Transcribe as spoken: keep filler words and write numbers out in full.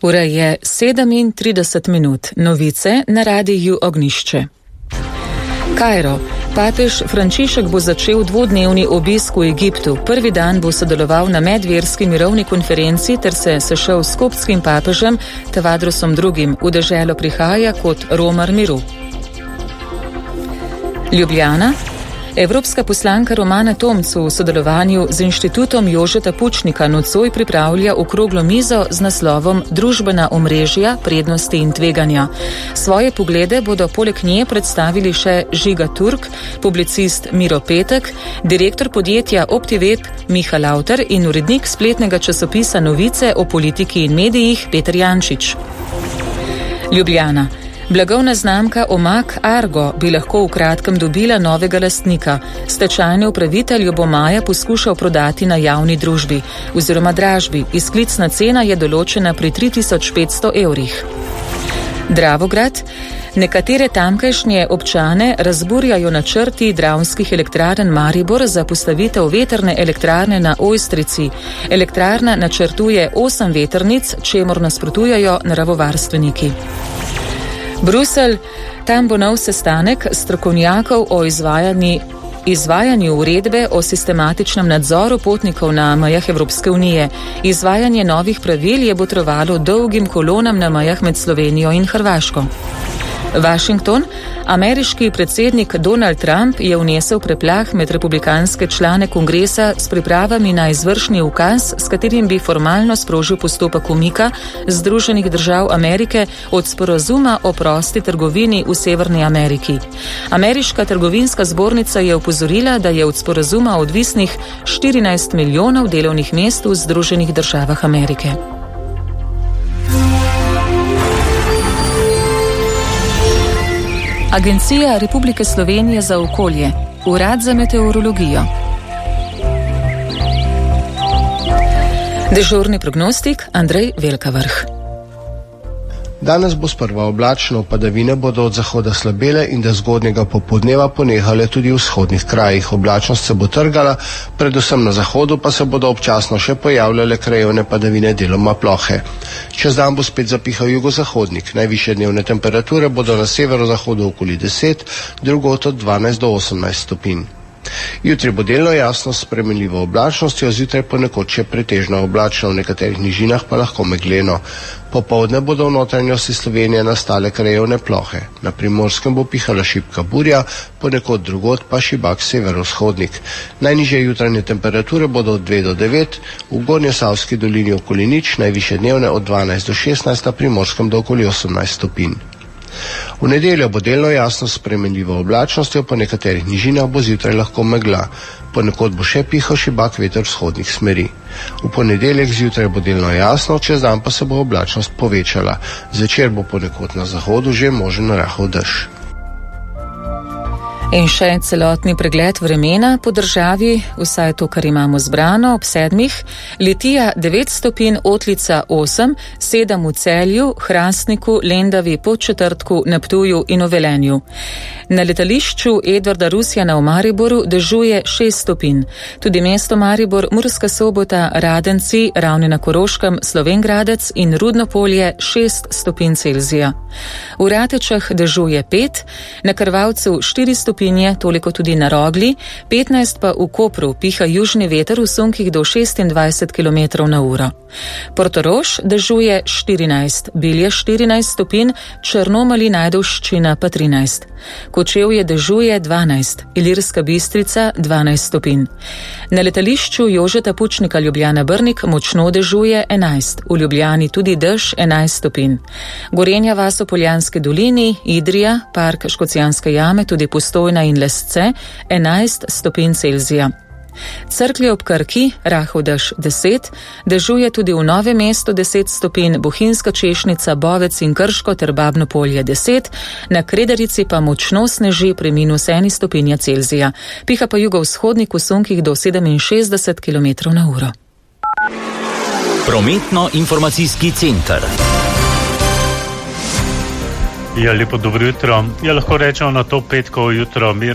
Ura je sedemintrideset minut. Novice na radiju Ognjišče. Kairo. Papež Frančišek bo začel dvodnevni obisk v Egiptu. Prvi dan bo sodeloval na medverski mirovni konferenci ter se sešel s koptskim papežem Tavadrosom drugim. V deželo prihaja kot romar miru. Ljubljana. Evropska poslanka Romana Tomc v sodelovanju z Inštitutom Jožeta Pučnika nocoj pripravlja okroglo mizo z naslovom Družbena omrežja, prednosti in tveganja. Svoje poglede bodo poleg nje predstavili še Žiga Turk, publicist Miro Petek, direktor podjetja OptiWeb Miha Lauter in urednik spletnega časopisa Novice o politiki in medijih Peter Jančič. Ljubljana. Blagovna znamka Omag Argo bi lahko v kratkem dobila novega lastnika. Stečajni upravitelj jo bo maja poskušal prodati na javni družbi oziroma dražbi. Izklicna cena je določena pri tri tisoč petsto evrih. Dravograd. Nekatere tamkajšnje občane razburjajo načrti Dravskih elektrarn Maribor za postavitev vetrne elektrarne na Ojstrici. Elektrarna načrtuje osem vetrnic, čemur nasprotujejo naravovarstveniki. Bruselj, tam bo nov sestanek strokovnjakov o izvajanju, izvajanju uredbe o sistematičnem nadzoru potnikov na mejah Evropske unije. Izvajanje novih pravil je botrovalo dolgim kolonam na mejah med Slovenijo in Hrvaško. Washington. Ameriški predsednik Donald Trump je vnesel preplah med republikanske člane kongresa s pripravami na izvršni ukaz, s katerim bi formalno sprožil postopek umika Združenih držav Amerike od sporazuma o prosti trgovini v Severni Ameriki. Ameriška trgovinska zbornica je opozorila, da je od sporazuma odvisnih štirinajst milijonov delovnih mest v Združenih državah Amerike. Agencija Republike Slovenije za okolje, Urad za meteorologijo. Dežurni prognostik Andrej Velkavrh. Danes bo sprva oblačno, padavine bodo od zahoda slabele in da zgodnjega popoldneva ponehale tudi v vzhodnih krajih. Oblačnost se bo trgala, predvsem na zahodu pa se bodo občasno še pojavljale krajevne padavine, deloma plohe. Čez dan bo spet zapihal jugozahodnik. Najvišje dnevne temperature bodo na severozahodu okoli deset, drugod od dvanajst do osemnajst stopinj. Jutri bo delno jasno s spremenljivo oblačnostjo, zjutraj ponekod še pretežno oblačno, v nekaterih nižinah pa lahko megleno. Popoldne bodo v notranjosti Slovenije nastale krajevne plohe. Na Primorskem bo pihala šibka burja, ponekod drugod pa šibak severovzhodnik. Najnižje jutranje temperature bodo od dve do devet, v Gornjesavski dolini okoli nič, najvišje dnevne od dvanajst do šestnajst, na Primorskem do okoli osemnajst stopinj. V nedeljo bo delno jasno s spremenljivo oblačnostjo, po nekaterih nižinah bo zjutraj lahko megla. Ponekod bo še pihal šibak veter vzhodnih smeri. V ponedeljek zjutraj bo delno jasno, čez dan pa se bo oblačnost povečala. Zvečer bo ponekod na zahodu že možen rahel dež. In še celotni pregled vremena po državi, vsaj to, kar imamo zbrano ob sedmih. Litija devet stopinj, Otlica osem, sedem v Celju, Hrastniku, Lendavi, Podčetrtku, na Ptuju in v Velenju. Na letališču Edvarda Rusjana v Mariboru dežuje šest stopinj. Tudi mesto Maribor, Murska Sobota, Radenci, Ravne na Koroškem, Slovenj Gradec in Rudno Polje šest stopinj Celzija. V Ratečah dežuje pet, na Krvavcu štiri stopinje, toliko tudi na Rogli, petnajst pa v Kopru, piha južni veter v sunkih do šestindvajset kilometrov na uro. Portorož dežuje štirinajst, Bilje štirinajst stopinj, Črnomali, Najdovščina pa trinajst. Kočevje dežuje dvanajst, Ilirska Bistrica dvanajst stopinj. Na letališču Jožeta Pučnika Ljubljana Brnik močno dežuje enajst, v Ljubljani tudi dež enajst stopinj. Gorenja vas v Poljanski dolini, Idrija, park Škocjanske jame, tudi Postojna in Lesce enajst stopinj Celzija. Cerklje ob Krki, rahel dež deset, dežuje tudi v Novem mestu deset stopinj, Bohinjska Češnica, Bovec in Krško ter Babno Polje deset, na Kredarici pa močno sneži pri minus eni stopinja Celzija. Piha pa jugovzhodnik v sunkih do sedeminšestdeset kilometrov na uro. Prometno-informacijski center. Ja, lepo dobro jutro. Ja, lahko rečemo na to petkovo jutro mir